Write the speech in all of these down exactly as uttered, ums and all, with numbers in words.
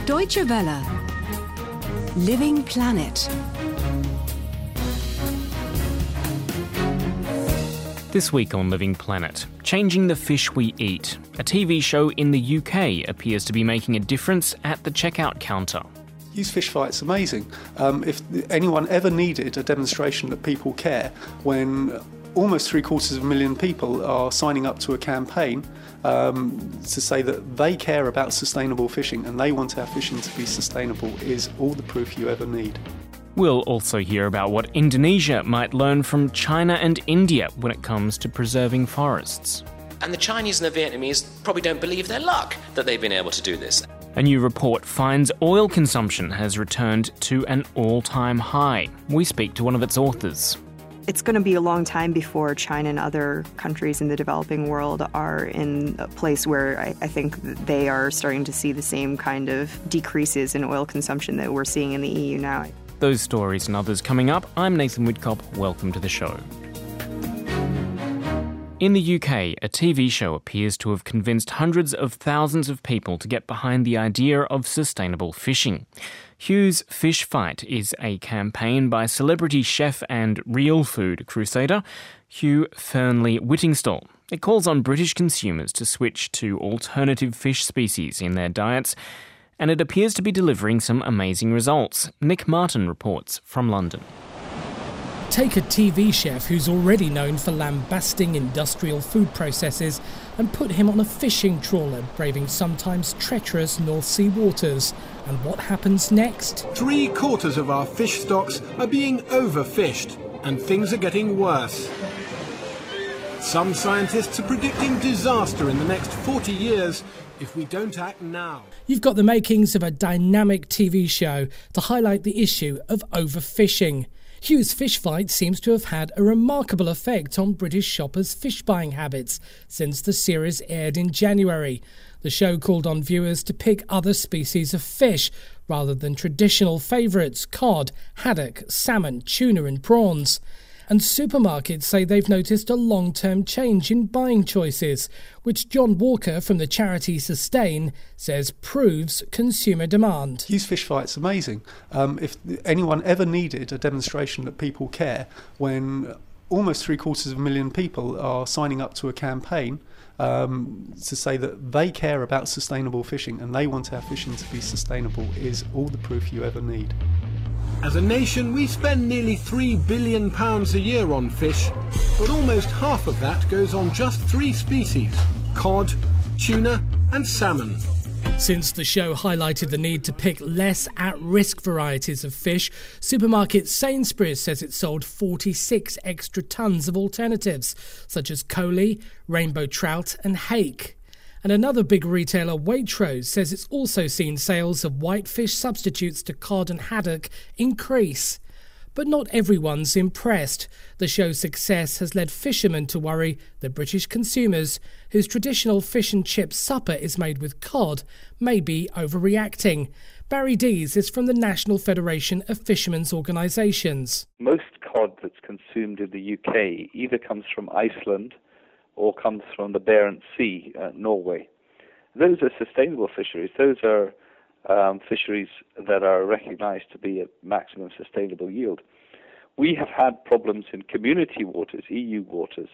Deutsche Welle. Living Planet. This week on Living Planet, changing the fish we eat. A T V show in the U K appears to be making a difference at the checkout counter. Use Fish Fight's amazing. Um, if anyone ever needed a demonstration that people care, when almost three quarters of a million people are signing up to a campaign um, to say that they care about sustainable fishing and they want our fishing to be sustainable, is all the proof you ever need. We'll also hear about what Indonesia might learn from China and India when it comes to preserving forests. And the Chinese and the Vietnamese probably don't believe their luck that they've been able to do this. A new report finds oil consumption has returned to an all-time high. We speak to one of its authors. It's going to be a long time before China and other countries in the developing world are in a place where I, I think they are starting to see the same kind of decreases in oil consumption that we're seeing in the E U now. Those stories and others coming up. I'm Nathan Woodcock. Welcome to the show. In the U K, a T V show appears to have convinced hundreds of thousands of people to get behind the idea of sustainable fishing. Hugh's Fish Fight is a campaign by celebrity chef and real food crusader Hugh Fearnley-Whittingstall. It calls on British consumers to switch to alternative fish species in their diets, and it appears to be delivering some amazing results. Nick Martin reports from London. Take a T V chef who's already known for lambasting industrial food processes and put him on a fishing trawler braving sometimes treacherous North Sea waters. And what happens next? Three quarters of our fish stocks are being overfished, and things are getting worse. Some scientists are predicting disaster in the next forty years if we don't act now. You've got the makings of a dynamic T V show to highlight the issue of overfishing. Hugh's Fish Fight seems to have had a remarkable effect on British shoppers' fish buying habits since the series aired in January. The show called on viewers to pick other species of fish rather than traditional favourites: cod, haddock, salmon, tuna and prawns. And supermarkets say they've noticed a long-term change in buying choices, which John Walker from the charity Sustain says proves consumer demand. Use Fish Fight's amazing. Um, if anyone ever needed a demonstration that people care, when almost three quarters of a million people are signing up to a campaign um, to say that they care about sustainable fishing and they want our fishing to be sustainable, is all the proof you ever need. As a nation, we spend nearly three billion pounds a year on fish, but almost half of that goes on just three species: cod, tuna and salmon. Since the show highlighted the need to pick less at-risk varieties of fish, supermarket Sainsbury's says it sold forty-six extra tonnes of alternatives, such as coley, rainbow trout and hake. And another big retailer, Waitrose, says it's also seen sales of whitefish substitutes to cod and haddock increase. But not everyone's impressed. The show's success has led fishermen to worry that British consumers, whose traditional fish and chip supper is made with cod, may be overreacting. Barry Dees is from the National Federation of Fishermen's Organisations. Most cod that's consumed in the U K either comes from Iceland or comes from the Barents Sea, uh, Norway. Those are sustainable fisheries. Those are um, fisheries that are recognised to be at maximum sustainable yield. We have had problems in community waters, E U waters,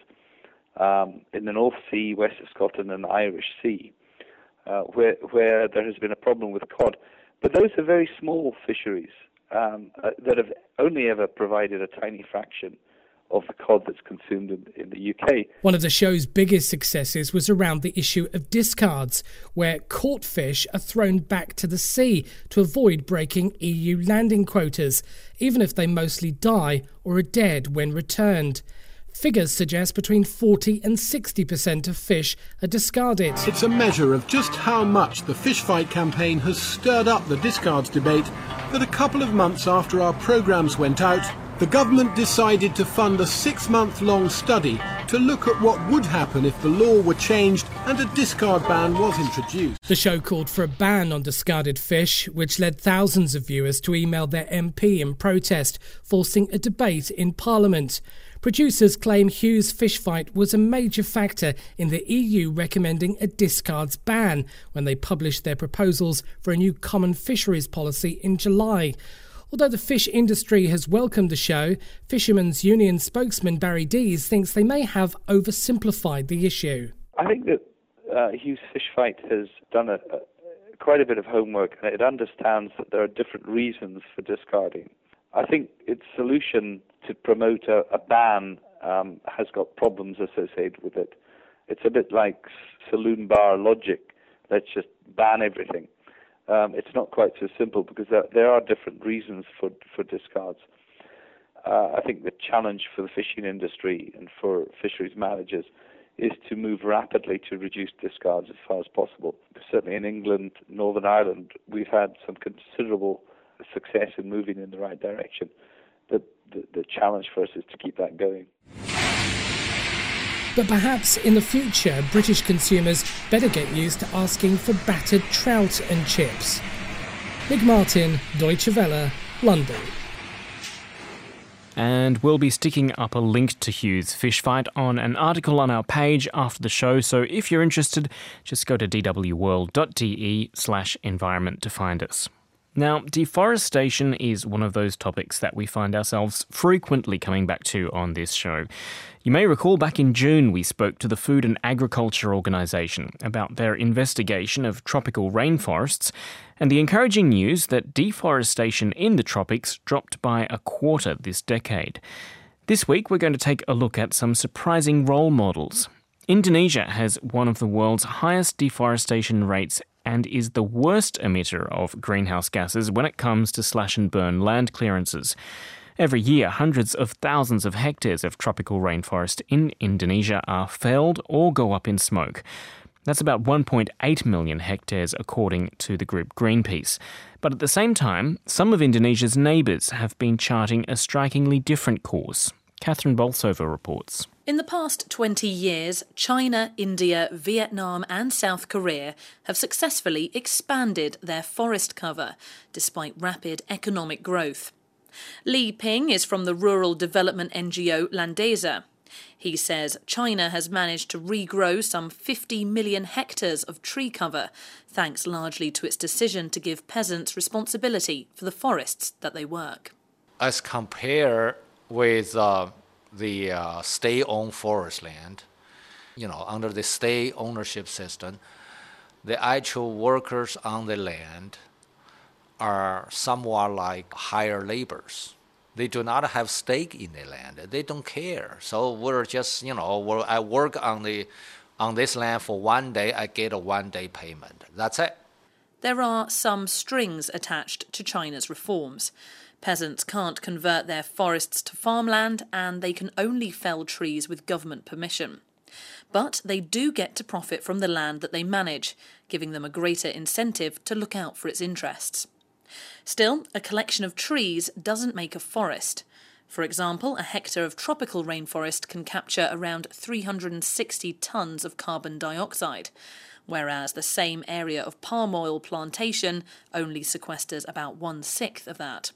um, in the North Sea, west of Scotland and the Irish Sea, uh, where, where there has been a problem with cod. But those are very small fisheries um, uh, that have only ever provided a tiny fraction of the cod that's consumed in, in the U K. One of the show's biggest successes was around the issue of discards, where caught fish are thrown back to the sea to avoid breaking E U landing quotas, even if they mostly die or are dead when returned. Figures suggest between forty and sixty percent of fish are discarded. It's a measure of just how much the Fish Fight campaign has stirred up the discards debate that a couple of months after our programmes went out, the government decided to fund a six-month-long study to look at what would happen if the law were changed and a discard ban was introduced. The show called for a ban on discarded fish, which led thousands of viewers to email their M P in protest, forcing a debate in Parliament. Producers claim Hughes' fish fight was a major factor in the E U recommending a discards ban when they published their proposals for a new common fisheries policy in July. Although the fish industry has welcomed the show, Fishermen's Union spokesman Barry Dees thinks they may have oversimplified the issue. I think that uh, Hughes' fish fight has done a, a, quite a bit of homework, and it understands that there are different reasons for discarding. I think its solution to promote a, a ban um, has got problems associated with it. It's a bit like saloon bar logic. Let's just ban everything. Um, it's not quite so simple because there, there are different reasons for, for discards. Uh, I think the challenge for the fishing industry and for fisheries managers is to move rapidly to reduce discards as far as possible. Certainly in England, Northern Ireland, we've had some considerable success in moving in the right direction. The, the, the challenge for us is to keep that going. But perhaps in the future, British consumers better get used to asking for battered trout and chips. Nick Martin, Deutsche Welle, London. And we'll be sticking up a link to Hughes' fish fight on an article on our page after the show, so if you're interested, just go to dwworld.de slash environment to find us. Now, deforestation is one of those topics that we find ourselves frequently coming back to on this show. You may recall back in June we spoke to the Food and Agriculture Organization about their investigation of tropical rainforests and the encouraging news that deforestation in the tropics dropped by a quarter this decade. This week we're going to take a look at some surprising role models. Indonesia has one of the world's highest deforestation rates and is the worst emitter of greenhouse gases when it comes to slash and burn land clearances. Every year, hundreds of thousands of hectares of tropical rainforest in Indonesia are felled or go up in smoke. That's about one point eight million hectares according to the group Greenpeace. But at the same time, some of Indonesia's neighbours have been charting a strikingly different course. Catherine Bolsover reports. In the past twenty years, China, India, Vietnam and South Korea have successfully expanded their forest cover, despite rapid economic growth. Li Ping is from the rural development N G O Landesa. He says China has managed to regrow some fifty million hectares of tree cover, thanks largely to its decision to give peasants responsibility for the forests that they work. As compared with uh, the uh, state-owned forest land, you know, under the state ownership system, the actual workers on the land are somewhat like hired laborers. They do not have stake in the land. They don't care. So we're just, you know, we're, I work on the on this land for one day, I get a one-day payment. That's it. There are some strings attached to China's reforms. Peasants can't convert their forests to farmland, and they can only fell trees with government permission. But they do get to profit from the land that they manage, giving them a greater incentive to look out for its interests. Still, a collection of trees doesn't make a forest. For example, a hectare of tropical rainforest can capture around three hundred sixty tonnes of carbon dioxide, whereas the same area of palm oil plantation only sequesters about one-sixth of that.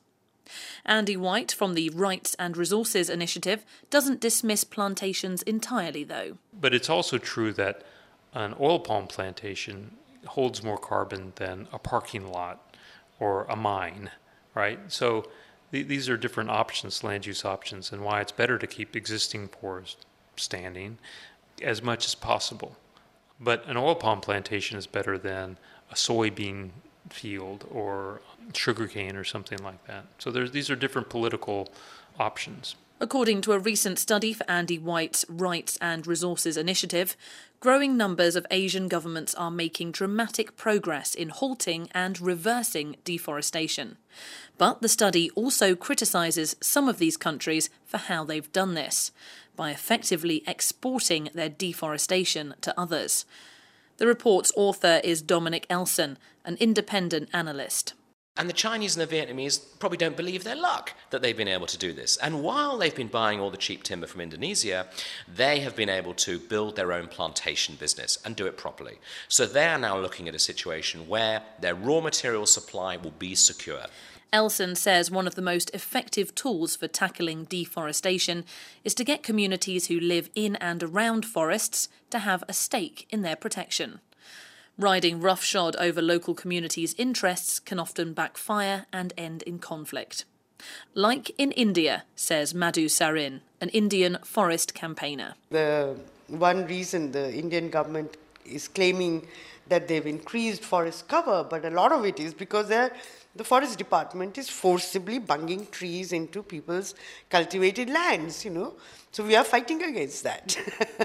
Andy White from the Rights and Resources Initiative doesn't dismiss plantations entirely, though. But it's also true that an oil palm plantation holds more carbon than a parking lot or a mine, right? So th- these are different options, land use options, and why it's better to keep existing forests standing as much as possible. But an oil palm plantation is better than a soybean field or sugarcane or something like that. So there's, these are different political options. According to a recent study for Andy White's Rights and Resources Initiative, growing numbers of Asian governments are making dramatic progress in halting and reversing deforestation. But the study also criticises some of these countries for how they've done this, by effectively exporting their deforestation to others. The report's author is Dominic Elson, an independent analyst. And the Chinese and the Vietnamese probably don't believe their luck that they've been able to do this. And while they've been buying all the cheap timber from Indonesia, they have been able to build their own plantation business and do it properly. So they are now looking at a situation where their raw material supply will be secure. Elson says one of the most effective tools for tackling deforestation is to get communities who live in and around forests to have a stake in their protection. Riding roughshod over local communities' interests can often backfire and end in conflict. Like in India, says Madhu Sarin, an Indian forest campaigner. The one reason the Indian government is claiming that they've increased forest cover, but a lot of it is because they're the forest department is forcibly bunging trees into people's cultivated lands, you know. So we are fighting against that.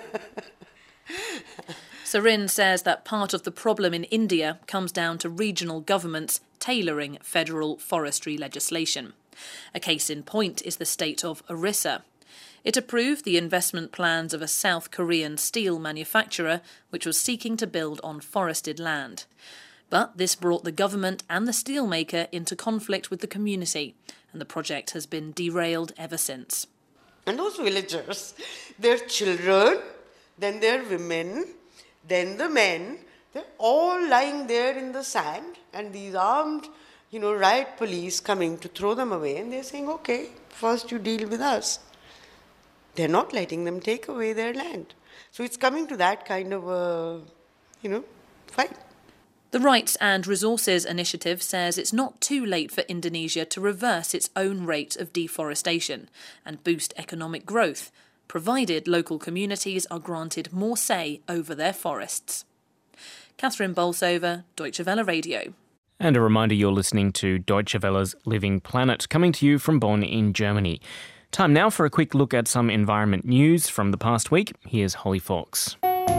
Sarin says that part of the problem in India comes down to regional governments tailoring federal forestry legislation. A case in point is the state of Orissa. It approved the investment plans of a South Korean steel manufacturer which was seeking to build on forested land. But this brought the government and the steelmaker into conflict with the community, and the project has been derailed ever since. And those villagers, their children, then their women, then the men, they're all lying there in the sand, and these armed, you know, riot police coming to throw them away, and they're saying, okay, first you deal with us. They're not letting them take away their land. So it's coming to that kind of a, you know, fight. The Rights and Resources Initiative says it's not too late for Indonesia to reverse its own rate of deforestation and boost economic growth, provided local communities are granted more say over their forests. Catherine Bolsover, Deutsche Welle Radio. And a reminder you're listening to Deutsche Welle's Living Planet, coming to you from Bonn in Germany. Time now for a quick look at some environment news from the past week. Here's Holly Fox.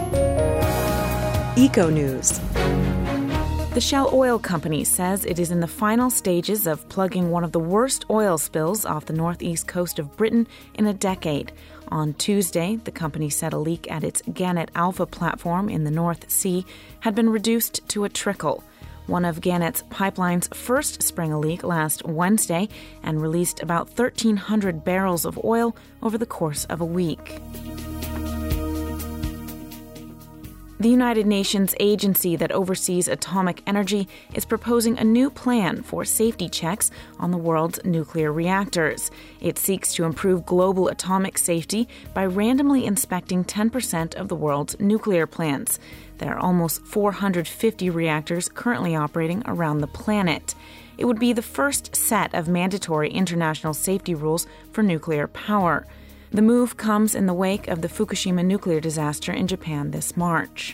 Eco News. The Shell Oil Company says it is in the final stages of plugging one of the worst oil spills off the northeast coast of Britain in a decade. On Tuesday, the company said a leak at its Gannet Alpha platform in the North Sea had been reduced to a trickle. One of Gannet's pipelines first sprang a leak last Wednesday and released about thirteen hundred barrels of oil over the course of a week. The United Nations agency that oversees atomic energy is proposing a new plan for safety checks on the world's nuclear reactors. It seeks to improve global atomic safety by randomly inspecting ten percent of the world's nuclear plants. There are almost four hundred fifty reactors currently operating around the planet. It would be the first set of mandatory international safety rules for nuclear power. The move comes in the wake of the Fukushima nuclear disaster in Japan this March.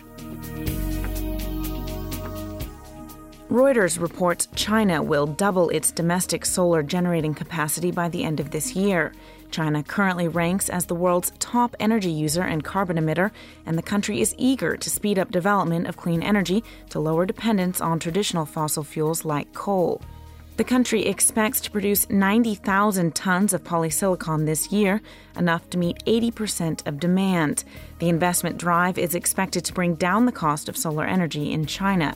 Reuters reports China will double its domestic solar generating capacity by the end of this year. China currently ranks as the world's top energy user and carbon emitter, and the country is eager to speed up development of clean energy to lower dependence on traditional fossil fuels like coal. The country expects to produce ninety thousand tons of polysilicon this year, enough to meet eighty percent of demand. The investment drive is expected to bring down the cost of solar energy in China.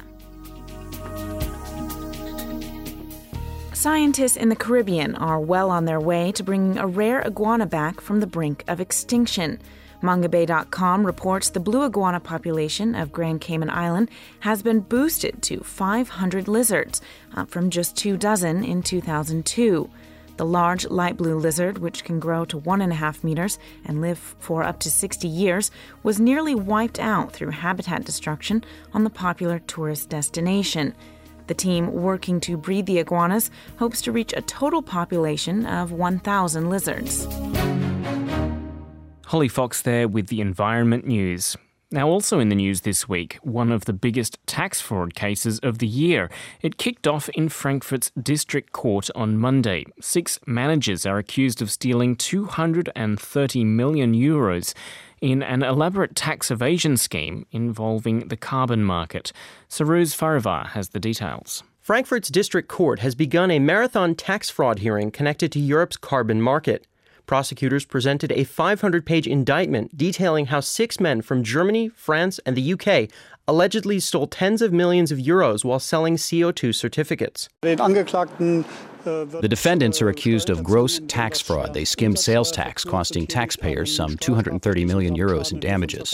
Scientists in the Caribbean are well on their way to bringing a rare iguana back from the brink of extinction. Mongabay dot com reports the blue iguana population of Grand Cayman Island has been boosted to five hundred lizards, up from just two dozen in two thousand two. The large light blue lizard, which can grow to one and a half meters and live for up to sixty years, was nearly wiped out through habitat destruction on the popular tourist destination. The team working to breed the iguanas hopes to reach a total population of one thousand lizards. Holly Fox there with the environment news. Now, also in the news this week, one of the biggest tax fraud cases of the year. It kicked off in Frankfurt's district court on Monday. Six managers are accused of stealing two hundred thirty million euros in an elaborate tax evasion scheme involving the carbon market. Saruz Farivar has the details. Frankfurt's district court has begun a marathon tax fraud hearing connected to Europe's carbon market. Prosecutors presented a five hundred page indictment detailing how six men from Germany, France, and the U K allegedly stole tens of millions of euros while selling C O two certificates. The defendants are accused of gross tax fraud. They skimmed sales tax, costing taxpayers some two hundred thirty million euros in damages.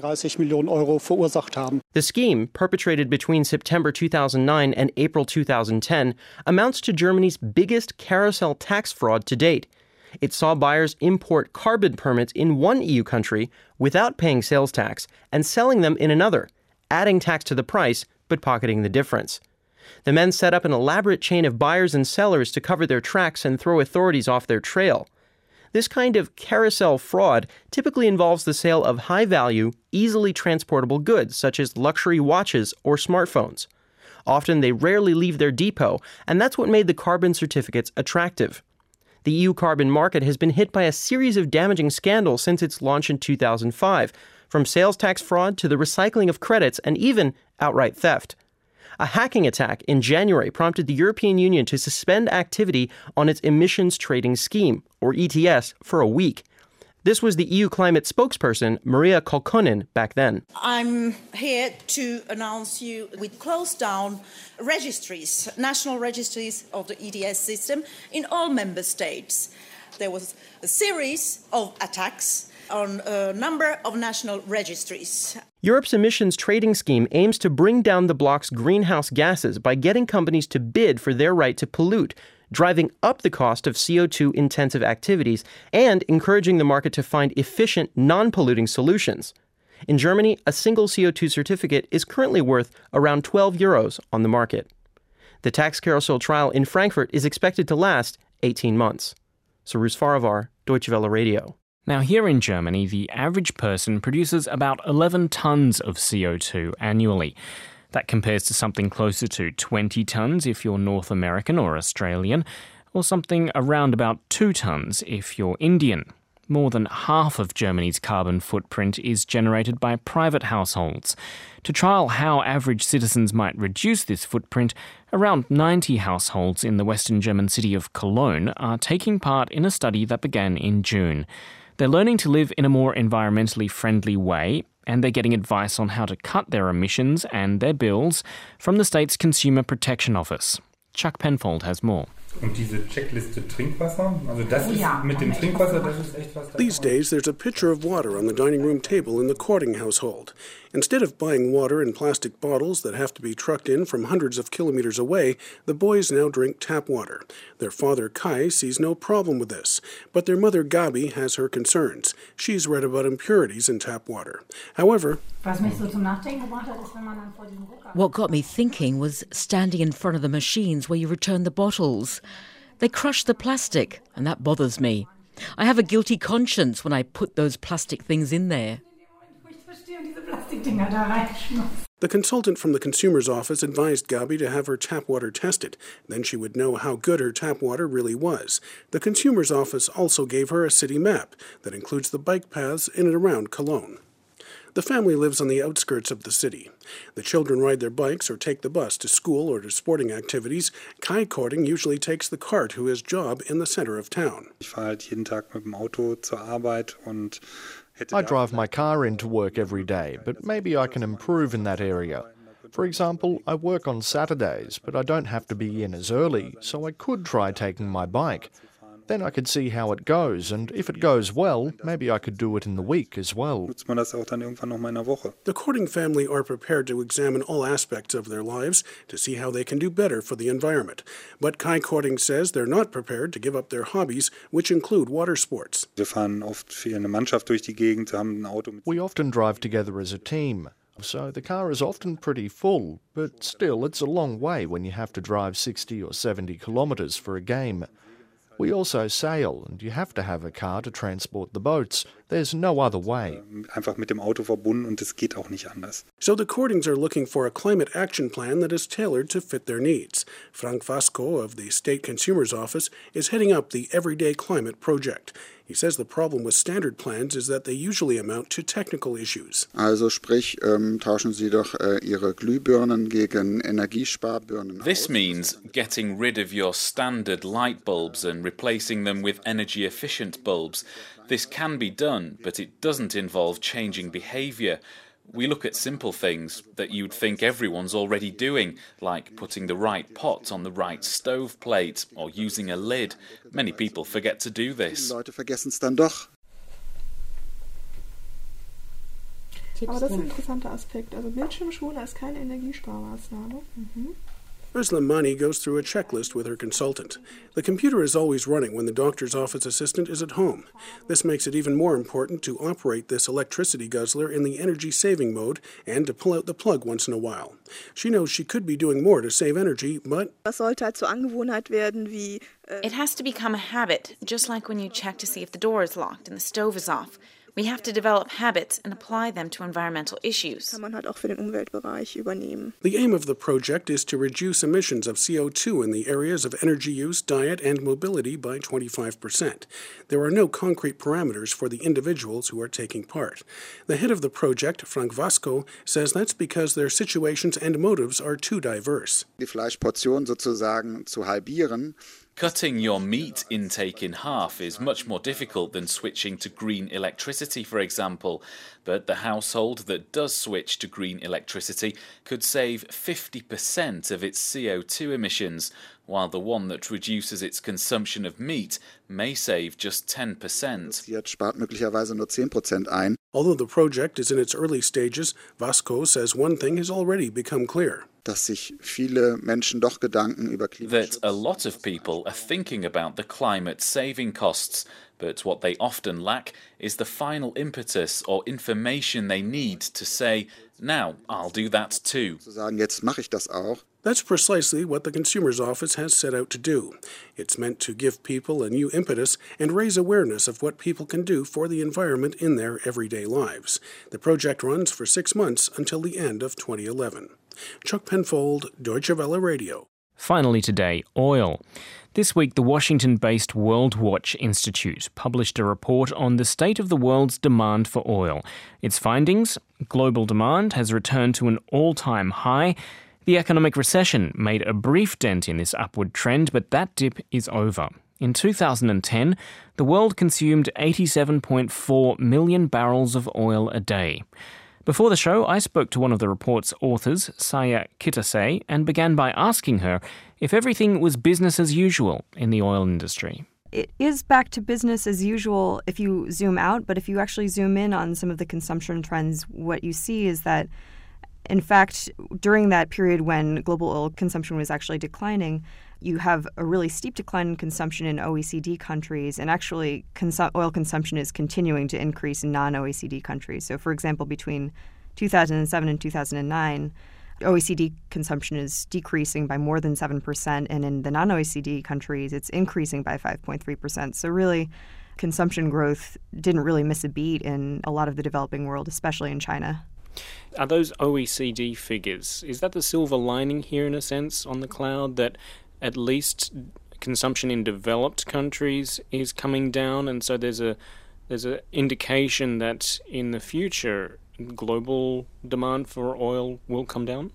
The scheme, perpetrated between September two thousand nine and April two thousand ten, amounts to Germany's biggest carousel tax fraud to date. It saw buyers import carbon permits in one E U country without paying sales tax and selling them in another, adding tax to the price but pocketing the difference. The men set up an elaborate chain of buyers and sellers to cover their tracks and throw authorities off their trail. This kind of carousel fraud typically involves the sale of high-value, easily transportable goods such as luxury watches or smartphones. Often they rarely leave their depot, and that's what made the carbon certificates attractive. The E U carbon market has been hit by a series of damaging scandals since its launch in two thousand five, from sales tax fraud to the recycling of credits and even outright theft. A hacking attack in January prompted the European Union to suspend activity on its emissions trading scheme, or E T S, for a week. This was the E U climate spokesperson, Maria Kolkonen, back then. I'm here to announce you we closed down registries, national registries of the E T S system in all member states. There was a series of attacks on a number of national registries. Europe's emissions trading scheme aims to bring down the bloc's greenhouse gases by getting companies to bid for their right to pollute, driving up the cost of C O two intensive activities and encouraging the market to find efficient, non-polluting solutions. In Germany, a single C O two certificate is currently worth around twelve euros on the market. The tax carousel trial in Frankfurt is expected to last eighteen months. Cyrus Farivar, Deutsche Welle Radio. Now, here in Germany, the average person produces about eleven tonnes of C O two annually. That compares to something closer to twenty tonnes if you're North American or Australian, or something around about two tonnes if you're Indian. More than half of Germany's carbon footprint is generated by private households. To trial how average citizens might reduce this footprint, around ninety households in the western German city of Cologne are taking part in a study that began in June. They're learning to live in a more environmentally friendly way, and they're getting advice on how to cut their emissions and their bills from the state's Consumer Protection Office. Chuck Penfold has more. Und diese Checkliste Trinkwasser, also das ist mit dem Trinkwasser, das ist echt was. These days, there's a pitcher of water on the dining room table in the Korting household. Instead of buying water in plastic bottles that have to be trucked in from hundreds of kilometers away, the boys now drink tap water. Their father, Kai, sees no problem with this, but their mother, Gabi, has her concerns. She's read about impurities in tap water. However, what got me thinking was standing in front of the machines where you return the bottles. They crush the plastic, and that bothers me. I have a guilty conscience when I put those plastic things in there. The consultant from the consumer's office advised Gabi to have her tap water tested. Then she would know how good her tap water really was. The consumer's office also gave her a city map that includes the bike paths in and around Cologne. The family lives on the outskirts of the city. The children ride their bikes or take the bus to school or to sporting activities. Kai Korting usually takes the car to his job in the center of town. Ich fahre halt jeden Tag mit dem Auto zur Arbeit und I drive my car into work every day, but maybe I can improve in that area. For example, I work on Saturdays, but I don't have to be in as early, so I could try taking my bike. Then I could see how it goes, and if it goes well, maybe I could do it in the week as well. Nutzt man das auch dann irgendwann noch mal in der Woche. The Korting family are prepared to examine all aspects of their lives to see how they can do better for the environment. But Kai Korting says they're not prepared to give up their hobbies, which include water sports. Wir fahren oft viel in der Mannschaft durch die Gegend, haben ein Auto mit. We often drive together as a team, so the car is often pretty full, but still it's a long way when you have to drive sixty or seventy kilometres for a game. We also sail, and you have to have a car to transport the boats. There's no other way. Einfach mit dem Auto verbunden und es geht auch nicht anders. So the Kortings are looking for a climate action plan that is tailored to fit their needs. Frank Vasco of the State Consumer's Office is heading up the Everyday Climate Project. He says the problem with standard plans is that they usually amount to technical issues. Also sprich, ähm, tauschen Sie doch äh, Ihre Glühbirnen gegen Energiesparbirnen. This means getting rid of your standard light bulbs and replacing them with energy-efficient bulbs. This can be done, but it doesn't involve changing behaviour. We look at simple things that you'd think everyone's already doing, like putting the right pot on the right stove plate or using a lid. Many people forget to do this. Leute vergessen es dann doch. Aber das ist ein interessanter Aspekt. Also Bildschirmschoner ist keine Energiesparmaßnahme. Mhm. Ursula Mani goes through a checklist with her consultant. The computer is always running when the doctor's office assistant is at home. This makes it even more important to operate this electricity guzzler in the energy-saving mode and to pull out the plug once in a while. She knows she could be doing more to save energy, but Das sollte halt zur Angewohnheit werden, wie It has to become a habit, just like when you check to see if the door is locked and the stove is off. We have to develop habits and apply them to environmental issues. kann man halt auch für den Umweltbereich übernehmen. the aim of the project is to reduce emissions of C O two in the areas of energy use, diet, and mobility by twenty-five percent. There are no concrete parameters for the individuals who are taking part. The head of the project, Frank Vasco, says that's because their situations and motives are too diverse. Die Fleischportion sozusagen zu halbieren. Cutting your meat intake in half is much more difficult than switching to green electricity, for example. But the household that does switch to green electricity could save fifty percent of its C O two emissions, while the one that reduces its consumption of meat may save just ten percent. Jetzt spart möglicherweise nur zehn Prozent ein. Although the project is in its early stages, Vasco says one thing has already become clear. Dass sich viele Menschen doch Gedanken über That a lot of people are thinking about the climate-saving costs, but what they often lack is the final impetus or information they need to say, now, I'll do that too. Zu sagen, jetzt mache ich das auch. That's precisely what the Consumer's Office has set out to do. It's meant to give people a new impetus and raise awareness of what people can do for the environment in their everyday lives. The project runs for six months until the end of twenty eleven. Chuck Penfold, Deutsche Welle Radio. Finally today, oil. This week, the Washington-based World Watch Institute published a report on the state of the world's demand for oil. Its findings: global demand has returned to an all-time high. The economic recession made a brief dent in this upward trend, but that dip is over. In two thousand ten, the world consumed eighty-seven point four million barrels of oil a day. Before the show, I spoke to one of the report's authors, Saya Kitase, and began by asking her if everything was business as usual in the oil industry. It is back to business as usual if you zoom out, but if you actually zoom in on some of the consumption trends, what you see is that, in fact, during that period when global oil consumption was actually declining, you have a really steep decline in consumption in O E C D countries, and actually consu- oil consumption is continuing to increase in non-O E C D countries. So, for example, between two thousand seven and two thousand nine, O E C D consumption is decreasing by more than seven percent, and in the non-O E C D countries, it's increasing by five point three percent. So really, consumption growth didn't really miss a beat in a lot of the developing world, especially in China. Are those O E C D figures, is that the silver lining here in a sense on the cloud, that at least consumption in developed countries is coming down, and so there's a there's an indication that in the future global demand for oil will come down?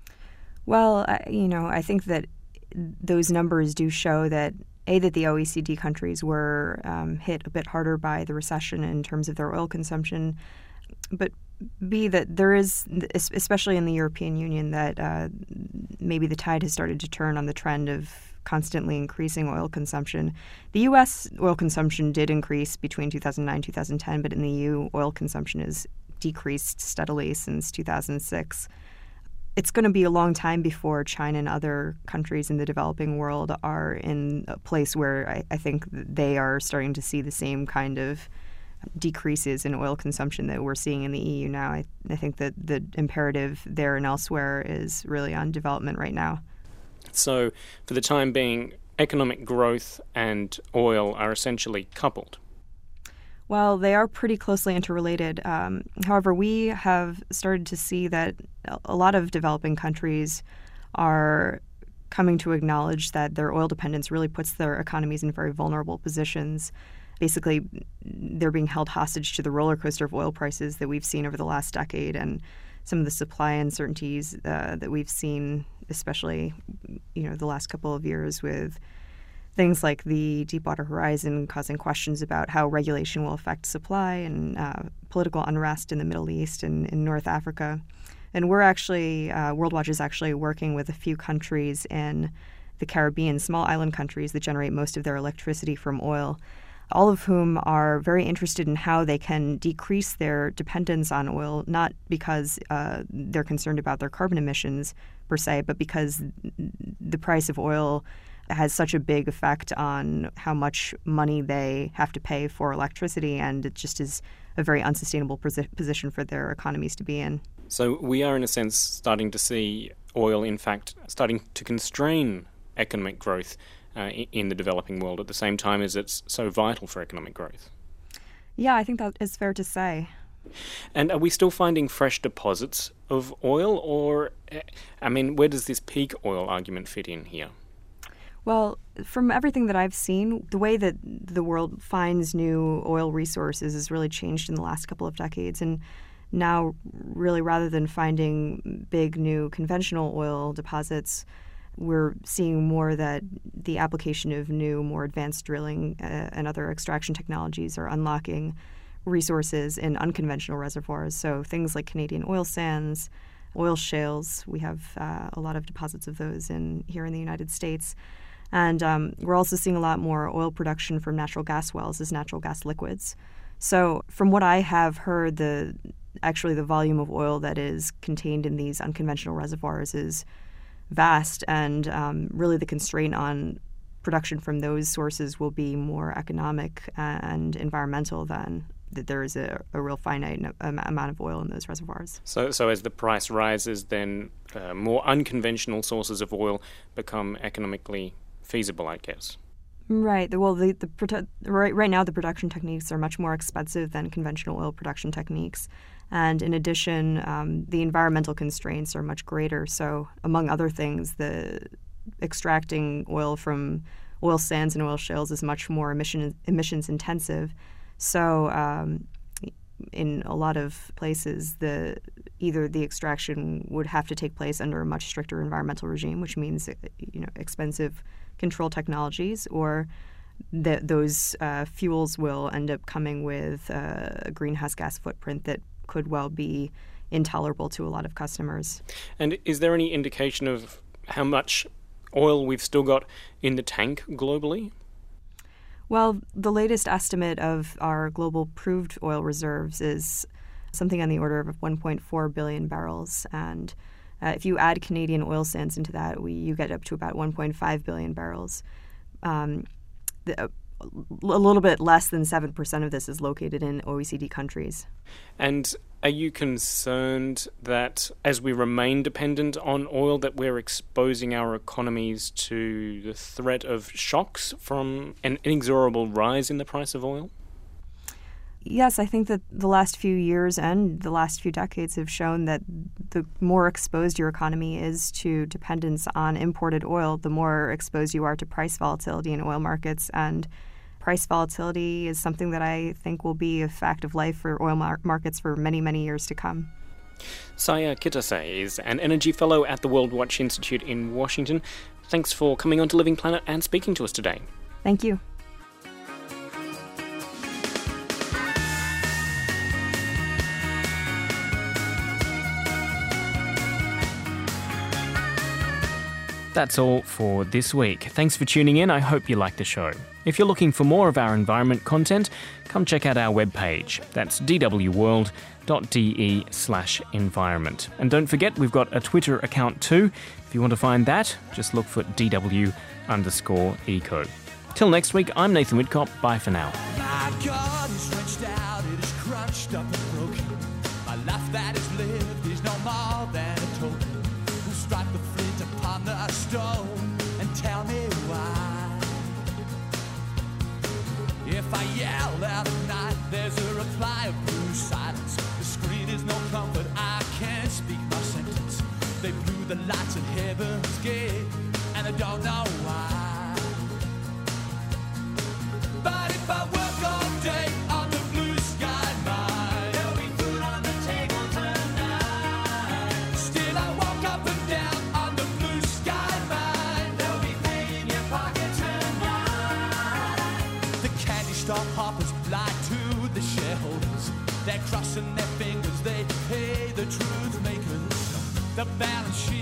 Well, I, you know, I think that those numbers do show that, A, that the O E C D countries were um, hit a bit harder by the recession in terms of their oil consumption, but B, that there is, especially in the European Union, that uh, maybe the tide has started to turn on the trend of constantly increasing oil consumption. The U S oil consumption did increase between two thousand nine and two thousand ten, but in the E U, oil consumption has decreased steadily since two thousand six. It's going to be a long time before China and other countries in the developing world are in a place where I, I think they are starting to see the same kind of decreases in oil consumption that we're seeing in the E U now. I, I think that the imperative there and elsewhere is really on development right now. So, for the time being, economic growth and oil are essentially coupled. Well, they are pretty closely interrelated. Um, however, we have started to see that a lot of developing countries are coming to acknowledge that their oil dependence really puts their economies in very vulnerable positions. Basically, they're being held hostage to the roller coaster of oil prices that we've seen over the last decade, and some of the supply uncertainties uh, that we've seen, especially, you know, the last couple of years with things like the Deepwater Horizon causing questions about how regulation will affect supply and uh, political unrest in the Middle East and in North Africa. And we're actually, uh, WorldWatch is actually working with a few countries in the Caribbean, small island countries that generate most of their electricity from oil, all of whom are very interested in how they can decrease their dependence on oil, not because uh, they're concerned about their carbon emissions per se, but because the price of oil has such a big effect on how much money they have to pay for electricity, and it just is a very unsustainable posi- position for their economies to be in. So we are, in a sense, starting to see oil, in fact, starting to constrain economic growth uh, in the developing world at the same time as it's so vital for economic growth. Yeah, I think that is fair to say. And are we still finding fresh deposits of oil, or, I mean, where does this peak oil argument fit in here? Well, from everything that I've seen, the way that the world finds new oil resources has really changed in the last couple of decades. And now, really, rather than finding big new conventional oil deposits, we're seeing more that the application of new, more advanced drilling uh, and other extraction technologies are unlocking resources in unconventional reservoirs. So things like Canadian oil sands, oil shales, we have uh, a lot of deposits of those in here in the United States. And um, we're also seeing a lot more oil production from natural gas wells as natural gas liquids. So from what I have heard, the actually the volume of oil that is contained in these unconventional reservoirs is vast, and um, really the constraint on production from those sources will be more economic and environmental than that there is a, a real finite amount of oil in those reservoirs. So, so as the price rises, then uh, more unconventional sources of oil become economically feasible, I guess. Right. Well, the, the prote- right, right now the production techniques are much more expensive than conventional oil production techniques. And in addition, um, the environmental constraints are much greater. So, among other things, the extracting oil from oil sands and oil shales is much more emission, emissions intensive. So, um, in a lot of places, the either the extraction would have to take place under a much stricter environmental regime, which means you know expensive control technologies, or that those uh, fuels will end up coming with uh, a greenhouse gas footprint that could well be intolerable to a lot of customers. And is there any indication of how much oil we've still got in the tank globally? Well, the latest estimate of our global proved oil reserves is something on the order of one point four billion barrels. And uh, if you add Canadian oil sands into that, we you get up to about one point five billion barrels. Um, the, uh, a little bit less than seven percent of this is located in O E C D countries. And are you concerned that as we remain dependent on oil, that we're exposing our economies to the threat of shocks from an inexorable rise in the price of oil? Yes, I think that the last few years and the last few decades have shown that the more exposed your economy is to dependence on imported oil, the more exposed you are to price volatility in oil markets. And price volatility is something that I think will be a fact of life for oil mar- markets for many, many years to come. Saya Kitase is an energy fellow at the WorldWatch Institute in Washington. Thanks for coming on to Living Planet and speaking to us today. Thank you. That's all for this week. Thanks for tuning in. I hope you liked the show. If you're looking for more of our environment content, come check out our webpage. That's dwworld.de slash environment. And don't forget, we've got a Twitter account too. If you want to find that, just look for dw underscore eco. Till next week, I'm Nathan Whitcop. Bye for now. My God is stretched out, it is crunched up and broken. My life that is lived is no more than a token. Who strike the flint upon the stone and tell me why? If I yell out at night, there's a reply of blue silence. The screen is no comfort, I can't speak my sentence. They blew the lights at heaven's gate, and I don't know why. But if I work all day on the stock hoppers lie to the shareholders. They're crossing their fingers, they pay the truth makers. The balance sheet